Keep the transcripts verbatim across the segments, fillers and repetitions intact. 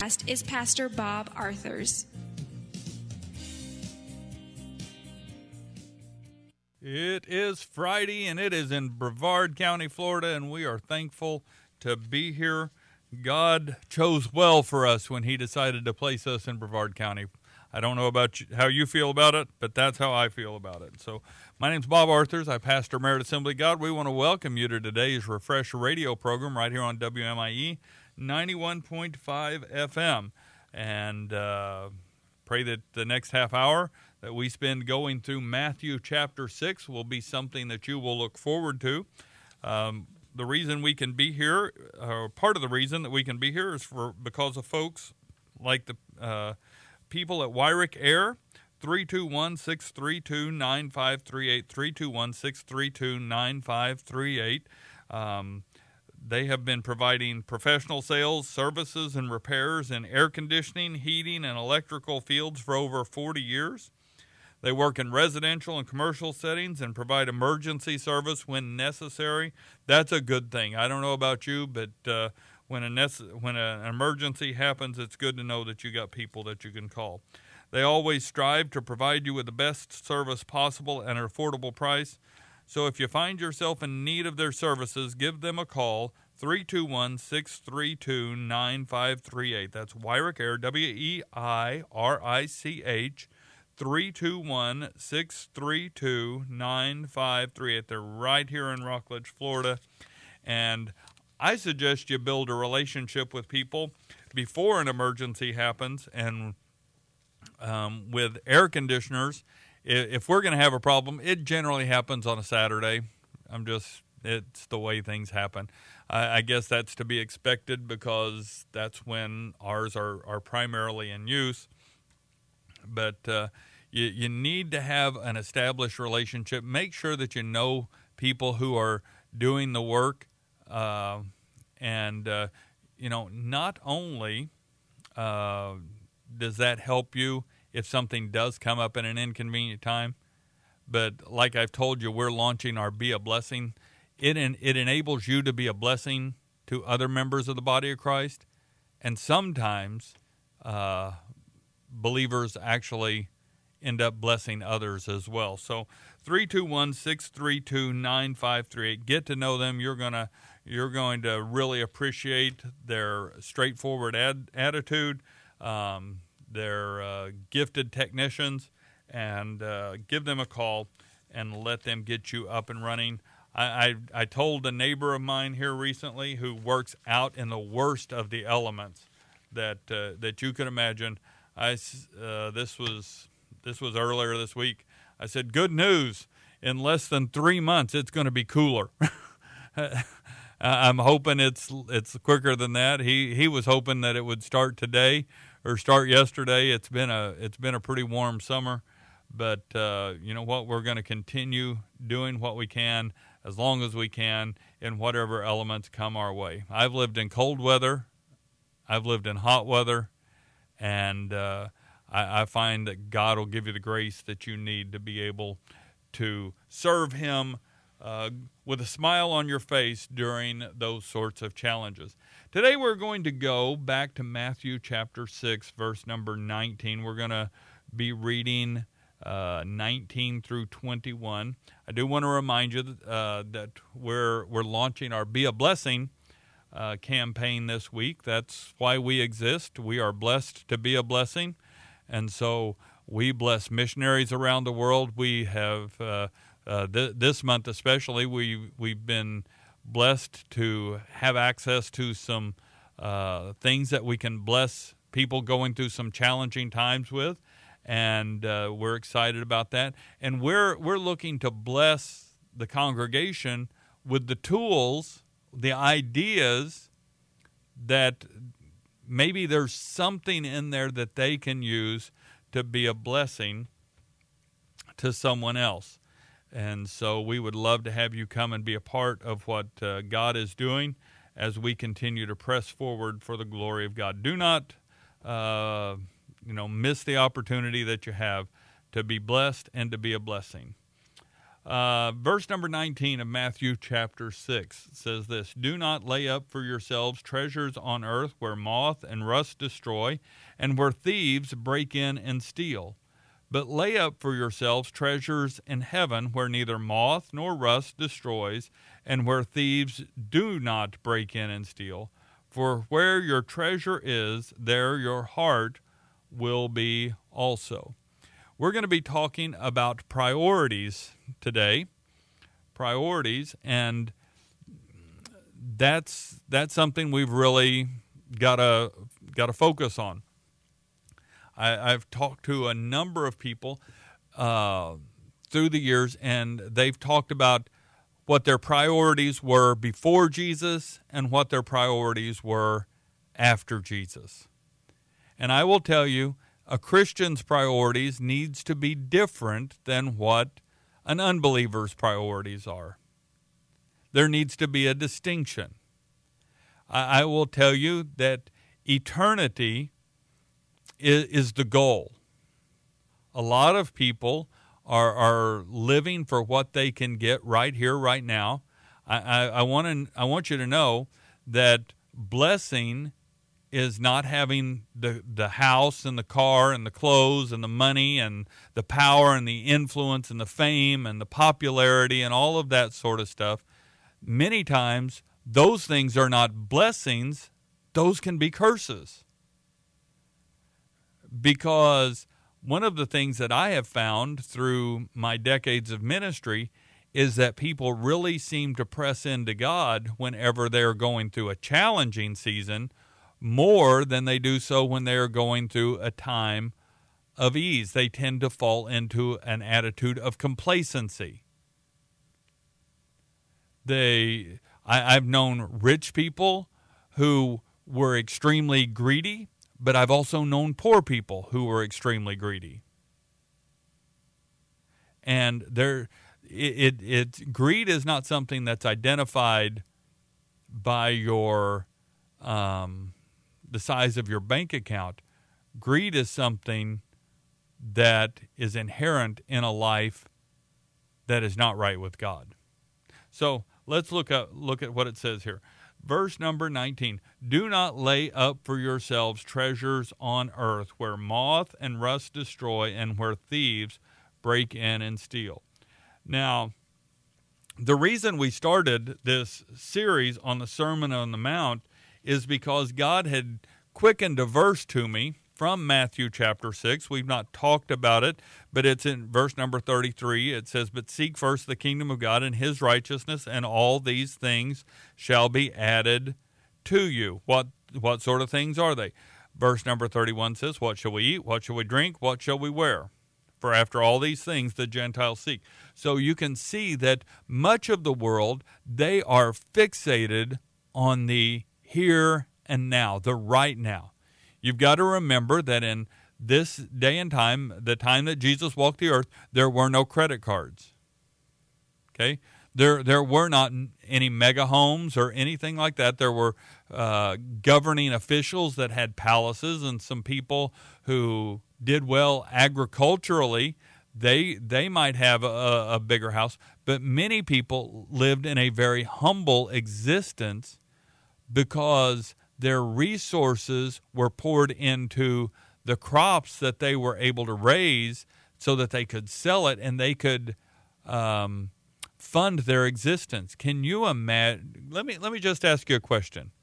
Is Pastor Bob Arthurs. It is Friday, and it is in Brevard County, Florida, and we are thankful to be here. God chose well for us when he decided to place us in Brevard County. I don't know about you, how you feel about it, but that's how I feel about it. So my name's Bob Arthurs. I pastor Merit Assembly God. We want to welcome you to today's Refresh Radio program right here on W M I E ninety-one point five F M. And uh, pray that the next half hour that we spend going through Matthew chapter six will be something that you will look forward to. Um, the reason we can be here, or part of the reason that we can be here, is for because of folks like the uh, people at Wyrick Air. Three two one, six three two, nine five three eight, three two one, six three two, nine five three eight. Um, they have been providing professional sales, services, and repairs in air conditioning, heating, and electrical fields for over forty years. They work in residential and commercial settings and provide emergency service when necessary. That's a good thing. I don't know about you, but uh, when a nece- when a, an emergency happens, it's good to know that you got people that you can call. They always strive to provide you with the best service possible at an affordable price. So if you find yourself in need of their services, give them a call, three two one, six three two, nine five three eight. That's Wyrick Air, W E I R I C H, three two one, six three two, nine five three eight. They're right here in Rockledge, Florida. And I suggest you build a relationship with people before an emergency happens. And um, with air conditioners, if we're going to have a problem, it generally happens on a Saturday. I'm just, it's the way things happen. I, I guess that's to be expected because that's when ours are, are primarily in use. But uh, you, you need to have an established relationship. Make sure that you know people who are doing the work. Uh, and, uh, you know, not only uh, does that help you if something does come up in an inconvenient time, but like I've told you, we're launching our Be a Blessing. It, en- it enables you to be a blessing to other members of the body of Christ. And sometimes uh, believers actually end up blessing others as well. So three two one, six three two, nine five three eight. Get to know them. You're gonna you're going to really appreciate their straightforward ad- attitude. Um, they're uh, gifted technicians, and uh, give them a call and let them get you up and running. I, I I told a neighbor of mine here recently who works out in the worst of the elements that uh, that you could imagine. I uh, this was this was earlier this week. I said, "Good news! In less than three months, it's going to be cooler." I'm hoping it's it's quicker than that. He he was hoping that it would start today or start yesterday. It's been a it's been a pretty warm summer, but uh, you know what? We're going to continue doing what we can as long as we can in whatever elements come our way. I've lived in cold weather. I've lived in hot weather. And uh, I, I find that God will give you the grace that you need to be able to serve Him uh, with a smile on your face during those sorts of challenges. Today we're going to go back to Matthew chapter six, verse number nineteen. We're going to be reading uh, nineteen through twenty-one. I do want to remind you that, uh, that we're we're launching our Be a Blessing Uh, campaign this week. That's why we exist. We are blessed to be a blessing, and so we bless missionaries around the world. We have uh, uh, th- this month especially. We we've been blessed to have access to some uh, things that we can bless people going through some challenging times with, and uh, we're excited about that. And we're we're looking to bless the congregation with the tools, the ideas that maybe there's something in there that they can use to be a blessing to someone else. And so we would love to have you come and be a part of what uh, God is doing as we continue to press forward for the glory of God. Do not, uh, you know, miss the opportunity that you have to be blessed and to be a blessing. Uh, verse number nineteen of Matthew chapter six says this: Do not lay up for yourselves treasures on earth where moth and rust destroy, and where thieves break in and steal. But lay up for yourselves treasures in heaven where neither moth nor rust destroys, and where thieves do not break in and steal. For where your treasure is, there your heart will be also. We're going to be talking about priorities today, priorities, and that's that's something we've really got to got to focus on. I, I've talked to a number of people uh, through the years, and they've talked about what their priorities were before Jesus and what their priorities were after Jesus. And I will tell you, a Christian's priorities needs to be different than what an unbeliever's priorities are. There needs to be a distinction. I, I will tell you that eternity is, is the goal. A lot of people are are living for what they can get right here, right now. I, I, I want to I want you to know that blessing is not having the, the house and the car and the clothes and the money and the power and the influence and the fame and the popularity and all of that sort of stuff. Many times, those things are not blessings. Those can be curses. Because one of the things that I have found through my decades of ministry is that people really seem to press into God whenever they're going through a challenging season more than they do so when they're going through a time of ease. They tend to fall into an attitude of complacency. They, I, I've known rich people who were extremely greedy, but I've also known poor people who were extremely greedy. And there, it, it, it greed is not something that's identified by your um, the size of your bank account. Greed is something that is inherent in a life that is not right with God. So let's look at look at what it says here. Verse number nineteen, do not lay up for yourselves treasures on earth where moth and rust destroy and where thieves break in and steal. Now, the reason we started this series on the Sermon on the Mount is because God had quickened a verse to me from Matthew chapter six. We've not talked about it, but it's in verse number thirty-three. It says, but seek first the kingdom of God and his righteousness, and all these things shall be added to you. What, what sort of things are they? Verse number thirty-one says, what shall we eat? What shall we drink? What shall we wear? For after all these things the Gentiles seek. So you can see that much of the world, they are fixated on the here and now, the right now. You've got to remember that in this day and time, the time that Jesus walked the earth, there were no credit cards. Okay? There there were not any mega homes or anything like that. There were uh, governing officials that had palaces, and some people who did well agriculturally, they they might have a, a bigger house. But many people lived in a very humble existence because their resources were poured into the crops that they were able to raise so that they could sell it and they could um, fund their existence. Can you imagine? Let me, let me just ask you a question.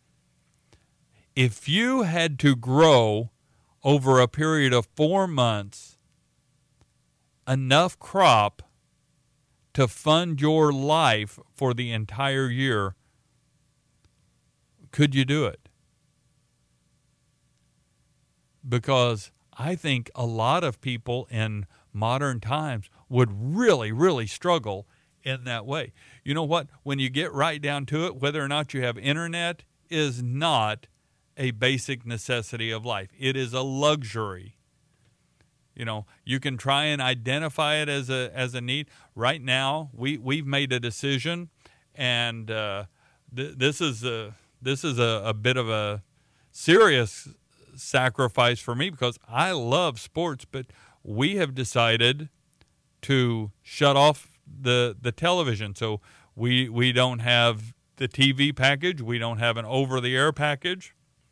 If you had to grow over a period of four months enough crop to fund your life for the entire year, could you do it? Because I think a lot of people in modern times would really, really struggle in that way. You know what? When you get right down to it, whether or not you have internet is not a basic necessity of life. It is a luxury. You know, you can try and identify it as a as a need. Right now, we we've made a decision, and uh, th- this is a this is a, a bit of a serious sacrifice for me because I love sports, but we have decided to shut off the the television. So we we don't have the T V package. We don't have an over-the-air package.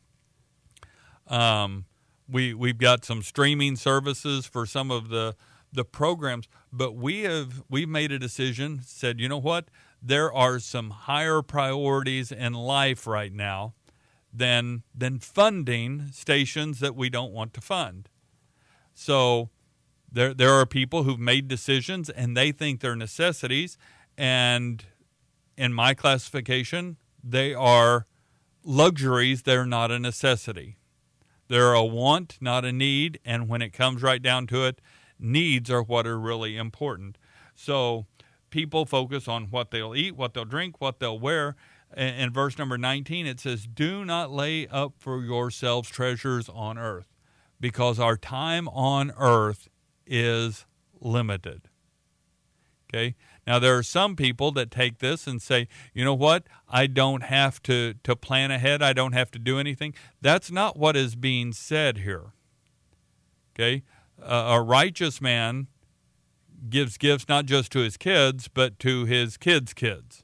Um, we we've got some streaming services for some of the the programs, but we have we've made a decision. Said, you know what? There are some higher priorities in life right now than than funding stations that we don't want to fund. So there there are people who've made decisions and they think they're necessities, and in my classification, they are luxuries. They're not a necessity. They're a want, not a need, and when it comes right down to it, needs are what are really important. So people focus on what they'll eat, what they'll drink, what they'll wear. In verse number nineteen, it says, "Do not lay up for yourselves treasures on earth," because our time on earth is limited. Okay? Now, there are some people that take this and say, you know what? I don't have to, to plan ahead. I don't have to do anything. That's not what is being said here. Okay? Uh, a righteous man gives gifts not just to his kids, but to his kids' kids.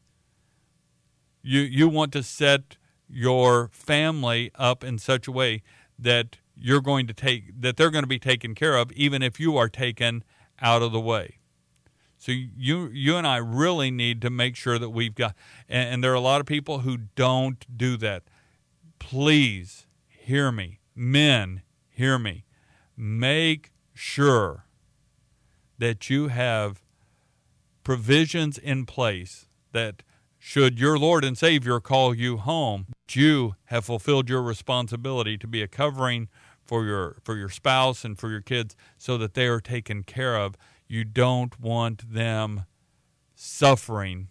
You you want to set your family up in such a way that you're going to take that they're going to be taken care of, even if you are taken out of the way. So you you and I really need to make sure that we've got, and, and there are a lot of people who don't do that. Please hear me. Men, hear me. Make sure that you have provisions in place that should your Lord and Savior call you home, you have fulfilled your responsibility to be a covering for your for your spouse and for your kids so that they are taken care of. You don't want them suffering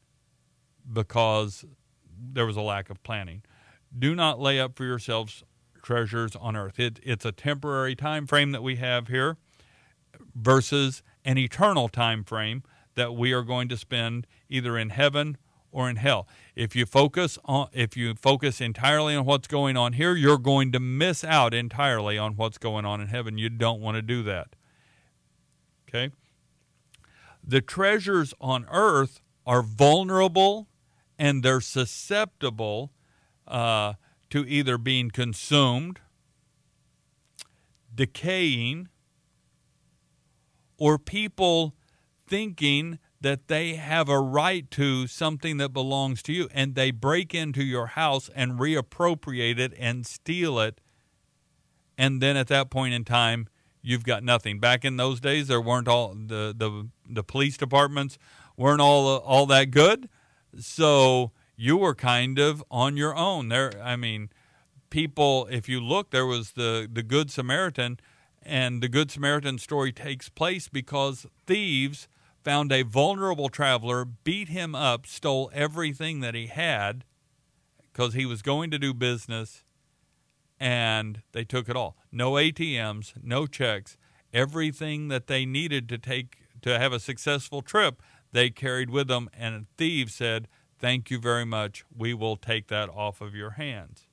because there was a lack of planning. Do not lay up for yourselves treasures on earth. It, it's a temporary time frame that we have here versus an eternal time frame that we are going to spend either in heaven or in hell. If you focus on if you focus entirely on what's going on here, you're going to miss out entirely on what's going on in heaven. You don't want to do that. Okay? The treasures on earth are vulnerable and they're susceptible uh, to either being consumed, decaying, or people thinking that they have a right to something that belongs to you, and they break into your house and reappropriate it and steal it, and then at that point in time, you've got nothing. Back in those days, there weren't all the the, the police departments weren't all all that good, so you were kind of on your own. There, I mean, people. If you look, there was the the Good Samaritan, and the Good Samaritan story takes place because thieves found a vulnerable traveler, beat him up, stole everything that he had because he was going to do business, and they took it all. No A T Ms, no checks. Everything that they needed to take to have a successful trip, they carried with them, and thieves said, "Thank you very much. We will take that off of your hands."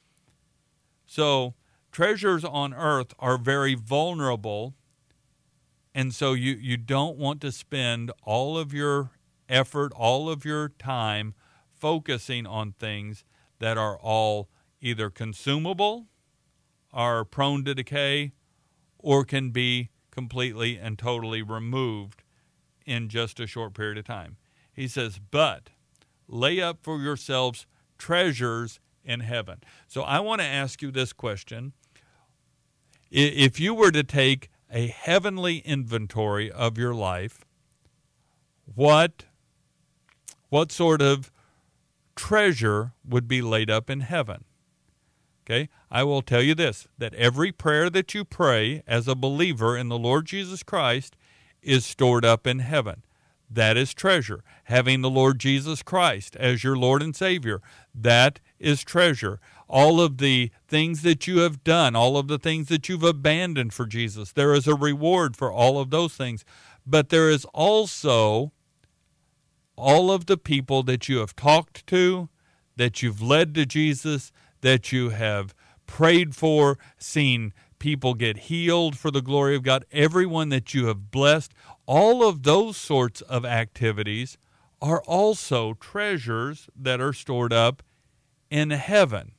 So treasures on earth are very vulnerable, and so you, you don't want to spend all of your effort, all of your time focusing on things that are all either consumable, are prone to decay, or can be completely and totally removed in just a short period of time. He says, but lay up for yourselves treasures in heaven. So I want to ask you this question. If you were to take a heavenly inventory of your life, what, what sort of treasure would be laid up in heaven? Okay, I will tell you this, that every prayer that you pray as a believer in the Lord Jesus Christ is stored up in heaven. That is treasure. Having the Lord Jesus Christ as your Lord and Savior, that is treasure. All of the things that you have done, all of the things that you've abandoned for Jesus, there is a reward for all of those things. But there is also all of the people that you have talked to, that you've led to Jesus, that you have prayed for, seen people get healed for the glory of God, everyone that you have blessed, all of those sorts of activities are also treasures that are stored up in heaven.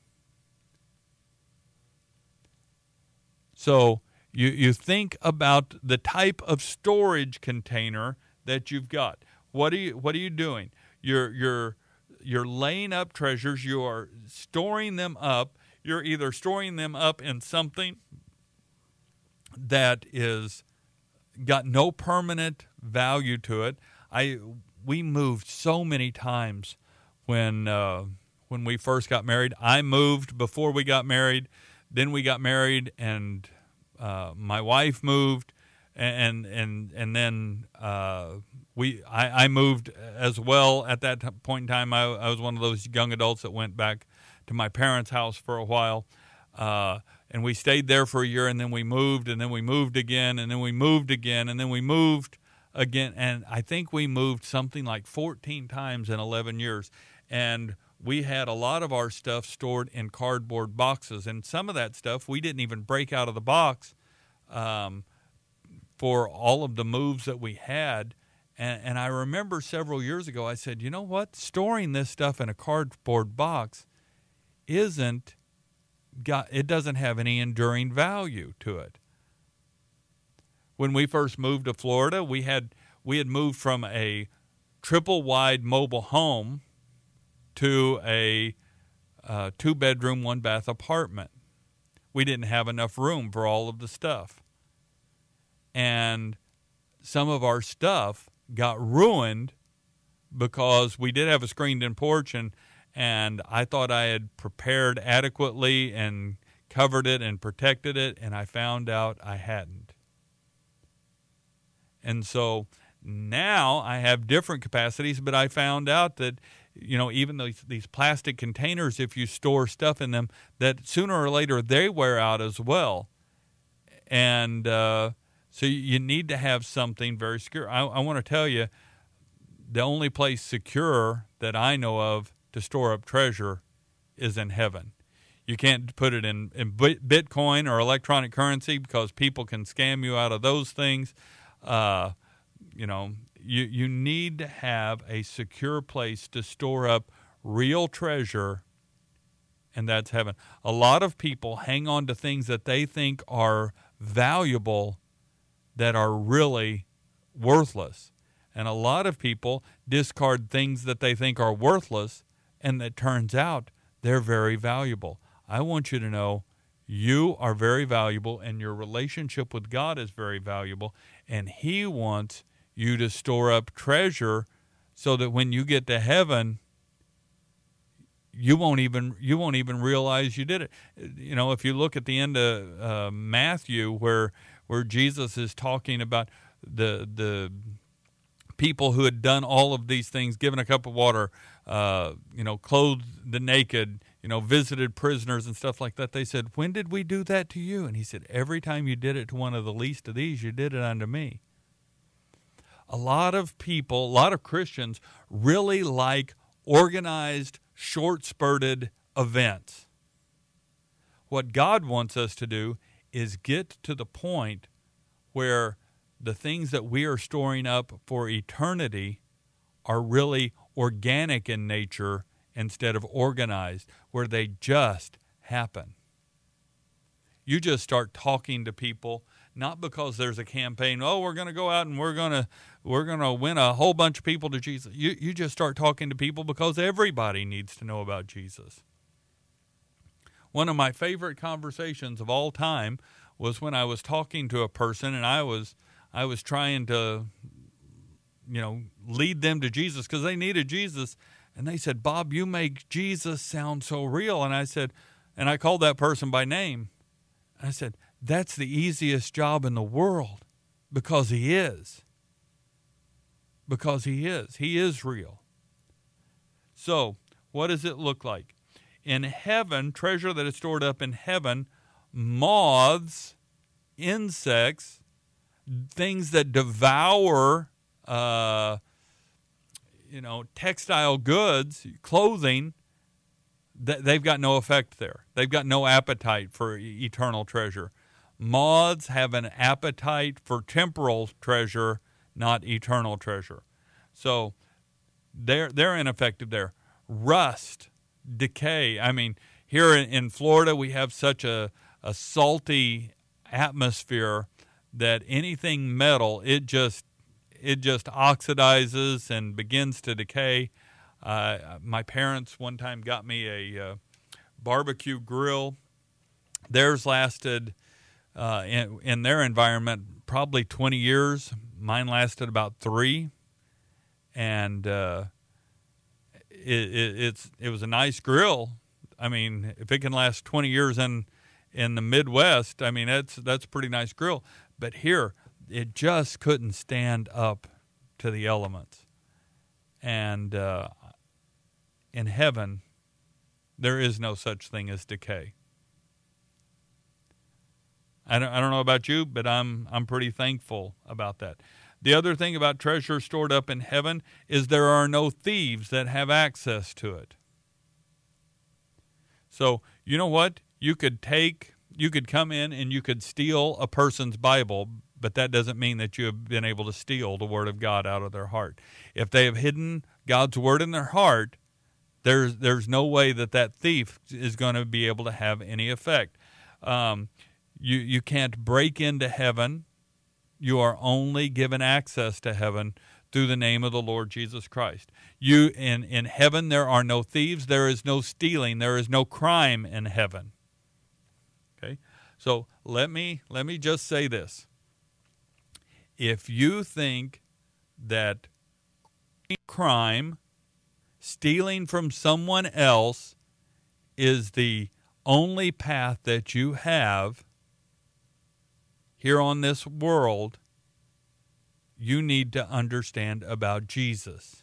So you, you think about the type of storage container that you've got. What are you what are you doing? You're you're you're laying up treasures, you are storing them up. You're either storing them up in something that is got no permanent value to it. I we moved so many times when uh, when we first got married. I moved before we got married. Then we got married, and uh, my wife moved, and and and then uh, we I, I moved as well. At that t- point in time, I, I was one of those young adults that went back to my parents' house for a while. Uh, and we stayed there for a year, and then we moved, and then we moved again, and then we moved again, and then we moved again. And I think we moved something like fourteen times in eleven years. And we had a lot of our stuff stored in cardboard boxes. And some of that stuff we didn't even break out of the box um, for all of the moves that we had. And, and I remember several years ago, I said, you know what? Storing this stuff in a cardboard box isn't got, it doesn't have any enduring value to it. When we first moved to Florida, we had we had moved from a triple wide mobile home to a uh, two bedroom, one bath apartment. We didn't have enough room for all of the stuff. And some of our stuff got ruined because we did have a screened in porch, and and I thought I had prepared adequately and covered it and protected it, and I found out I hadn't. And so now I have different capacities, but I found out that, you know, even these, these plastic containers, if you store stuff in them, that sooner or later they wear out as well. And uh, so you need to have something very secure. I, I want to tell you, the only place secure that I know of to store up treasure is in heaven. You can't put it in, in Bitcoin or electronic currency because people can scam you out of those things. Uh, you know, you, you need to have a secure place to store up real treasure, and that's heaven. A lot of people hang on to things that they think are valuable that are really worthless. And a lot of people discard things that they think are worthless, and that turns out they're very valuable. I want you to know you are very valuable, and your relationship with God is very valuable, and He wants you to store up treasure so that when you get to heaven, you won't even you won't even realize you did it. You know, if you look at the end of uh, Matthew, where where Jesus is talking about the the people who had done all of these things, given a cup of water, uh, you know, clothed the naked, you know, visited prisoners and stuff like that. They said, "When did we do that to you?" And He said, "Every time you did it to one of the least of these, you did it unto me." A lot of people, a lot of Christians really like organized, short-spurted events. What God wants us to do is get to the point where the things that we are storing up for eternity are really organic in nature instead of organized, where they just happen. You just start talking to people, not because there's a campaign, oh, we're going to go out and we're going to we're going to win a whole bunch of people to Jesus. You you just start talking to people because everybody needs to know about Jesus. One of my favorite conversations of all time was when I was talking to a person, and I was I was trying to, you know, lead them to Jesus because they needed Jesus. And they said, "Bob, you make Jesus sound so real." And I said, and I called that person by name. I said, "That's the easiest job in the world because He is. Because He is. He is real." So, what does it look like? In heaven, treasure that is stored up in heaven, moths, insects, things that devour, uh, you know, textile goods, clothing, th- they've got no effect there. They've got no appetite for e- eternal treasure. Moths have an appetite for temporal treasure, not eternal treasure. So they're they're ineffective there. Rust, decay. I mean, here in, in Florida, we have such a, a salty atmosphere that anything metal, it just it just oxidizes and begins to decay. Uh, my parents one time got me a uh, barbecue grill. Theirs lasted, uh, in, in their environment, probably twenty years. Mine lasted about three. And uh, it, it, it's it was a nice grill. I mean, if it can last twenty years in in the Midwest, I mean, that's that's a pretty nice grill. But here, it just couldn't stand up to the elements. And uh, in heaven, there is no such thing as decay. I don't, I don't know about you, but I'm I'm pretty thankful about that. The other thing about treasure stored up in heaven is there are no thieves that have access to it. So, you know what? You could take, you could come in and you could steal a person's Bible, but that doesn't mean that you have been able to steal the Word of God out of their heart. If they have hidden God's Word in their heart, there's there's no way that that thief is going to be able to have any effect. Um, you you can't break into heaven. You are only given access to heaven through the name of the Lord Jesus Christ. You in, in heaven there are no thieves, there is no stealing, there is no crime in heaven. Okay? So let me let me just say this. If you think that crime, stealing from someone else is the only path that you have here on this world, you need to understand about Jesus.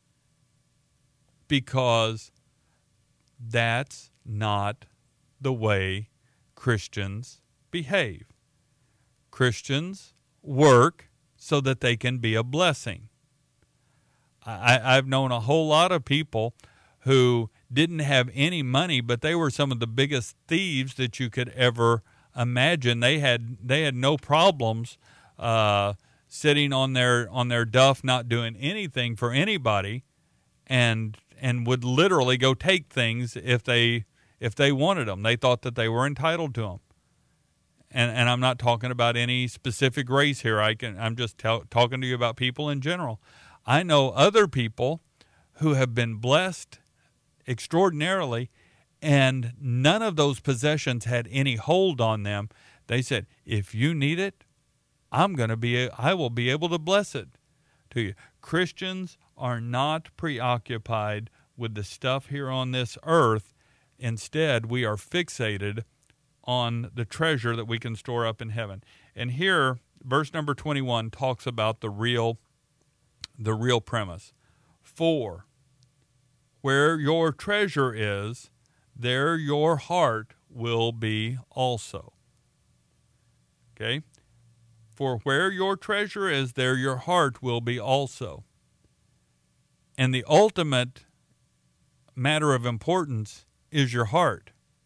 Because that's not the way Christians behave. Christians work so that they can be a blessing. I, I've known a whole lot of people who didn't have any money, but they were some of the biggest thieves that you could ever imagine. They had they had no problems uh, sitting on their on their duff, not doing anything for anybody, and and would literally go take things if they if they wanted them. They thought that they were entitled to them. And and I'm not talking about any specific race here. I can I'm just t- talking to you about people in general. I know other people who have been blessed extraordinarily, and none of those possessions had any hold on them. They said, if you need it, I'm going to be, I will be able to bless it to you. Christians are not preoccupied with the stuff here on this earth. Instead, we are fixated on the treasure that we can store up in heaven. And here, verse number twenty-one talks about the real, the real premise. For where your treasure is, there your heart will be also. Okay? For where your treasure is, there your heart will be also. And the ultimate matter of importance is your heart.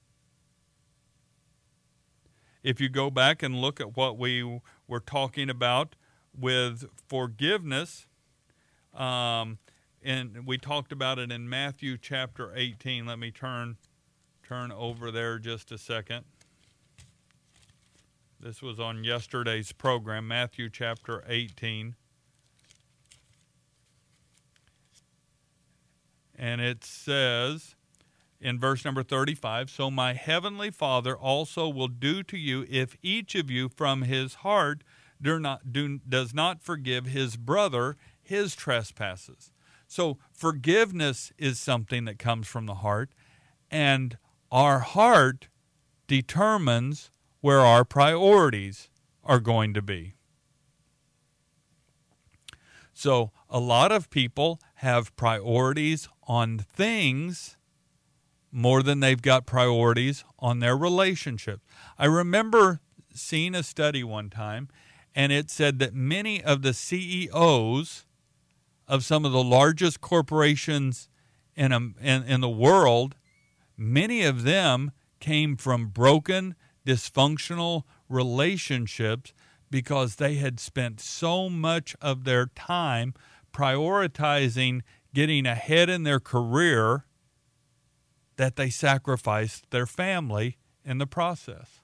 If you go back and look at what we were talking about with forgiveness, um, and we talked about it in Matthew chapter eighteen. Let me turn turn over there just a second. This was on yesterday's program, Matthew chapter eighteen. And it says in verse number thirty-five, so my heavenly Father also will do to you if each of you from his heart do not, do, does not forgive his brother his trespasses. So forgiveness is something that comes from the heart, and our heart determines where our priorities are going to be. So a lot of people have priorities on things more than they've got priorities on their relationships. I remember seeing a study one time, and it said that many of the C E Os of some of the largest corporations in, a, in, in the world, many of them came from broken, dysfunctional relationships because they had spent so much of their time prioritizing getting ahead in their career that they sacrificed their family in the process.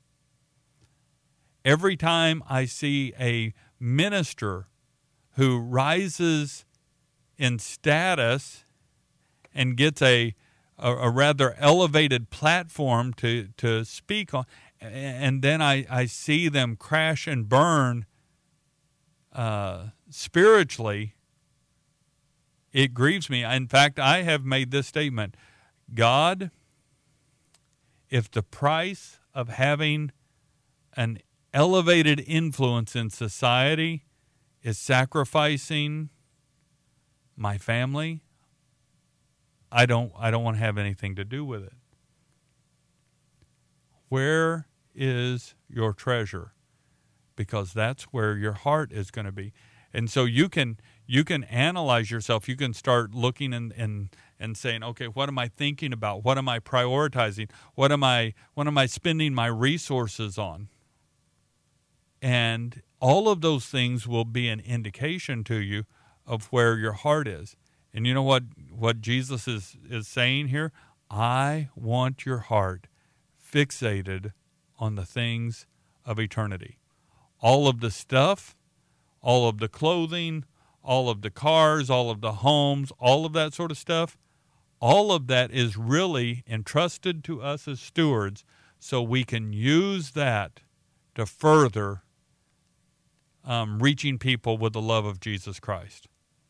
Every time I see a minister who rises in status and gets a, a, a rather elevated platform to, to speak on, and then I, I see them crash and burn uh, spiritually, it grieves me. In fact, I have made this statement: God, if the price of having an elevated influence in society is sacrificing my family, I don't I don't want to have anything to do with it. Where is your treasure? Because that's where your heart is going to be. And so you can you can analyze yourself. You can start looking and and and saying, okay, what am I thinking about? What am I prioritizing? What am I what am I spending my resources on? And all of those things will be an indication to you of where your heart is. And you know what, what Jesus is, is saying here? I want your heart fixated on the things of eternity. All of the stuff, all of the clothing, all of the cars, all of the homes, all of that sort of stuff, all of that is really entrusted to us as stewards so we can use that to further Um, reaching people with the love of Jesus Christ.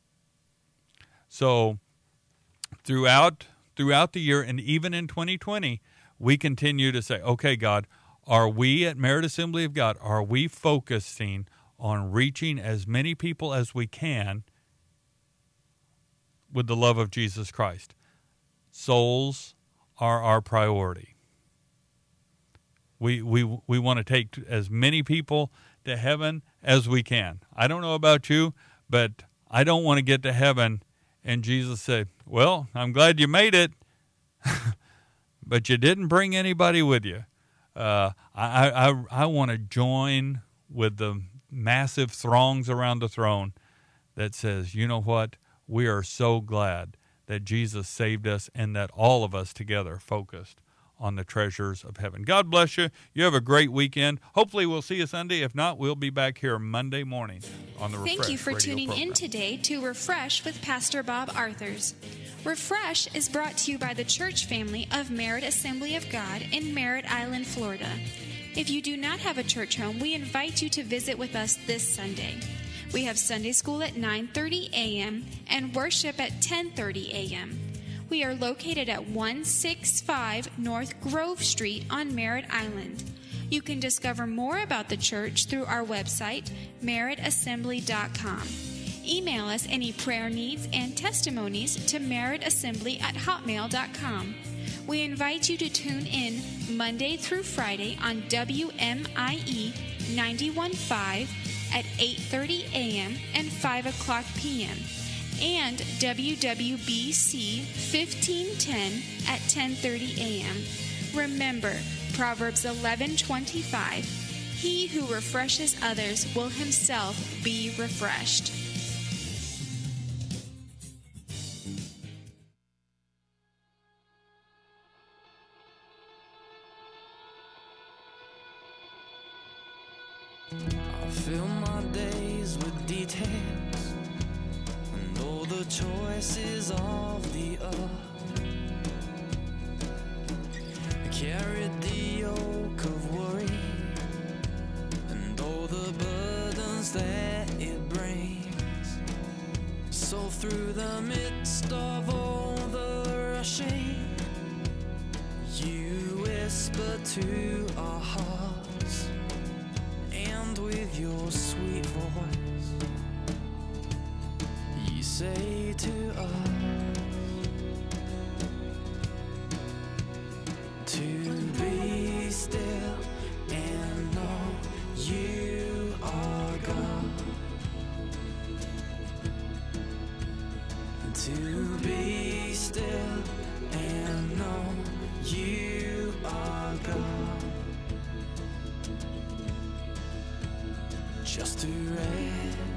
So throughout throughout the year, and even in twenty twenty, we continue to say, okay, God, are we at Merit Assembly of God, are we focusing on reaching as many people as we can with the love of Jesus Christ? Souls are our priority. We we we want to take as many people to heaven as we can. I don't know about you, but I don't want to get to heaven and Jesus say, well, I'm glad you made it, but you didn't bring anybody with you. Uh, I, I, I want to join with the massive throngs around the throne that says, you know what? We are so glad that Jesus saved us and that all of us together focused on the treasures of heaven. God bless you. You have a great weekend. Hopefully we'll see you Sunday. If not, we'll be back here Monday morning on the Refresh Thank you for radio tuning program. in today to Refresh with Pastor Bob Arthurs. Refresh is brought to you by the church family of Merit Assembly of God in Merritt Island, Florida. If you do not have a church home, we invite you to visit with us this Sunday. We have Sunday school at nine thirty a.m. and worship at ten thirty a.m. We are located at one sixty-five North Grove Street on Merritt Island. You can discover more about the church through our website, merritt assembly dot com. Email us any prayer needs and testimonies to merrittassembly at hotmail dot com. We invite you to tune in Monday through Friday on W M I E ninety-one point five at eight thirty a.m. and five o'clock p.m. and W W B C fifteen ten at ten thirty a.m. Remember, Proverbs eleven twenty-five, he who refreshes others will himself be refreshed. I fill my days with details and all the choices of the earth. I carried the yoke of worry and all the burdens that it brings. So through the midst of all the rushing, you whisper to our hearts, and with your sweet voice, you say to us, to be still and know you are God. To be still and know you are God. just to rest.